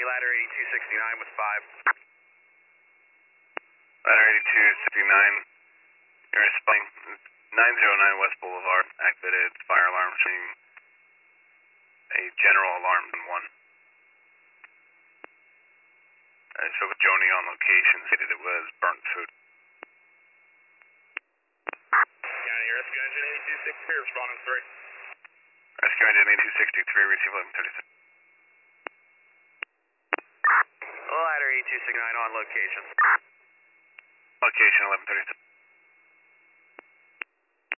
ladder 8269 with 5. Ladder 8269, you're responding 909 West Boulevard, activated fire alarm showing a general alarm in 1. Spoke with Joni on location, stated it was burnt food. County Rescue Engine 8263, responding 3. Rescue Engine 8263, receive 1136. Ladder 8269 on location. Location 1136.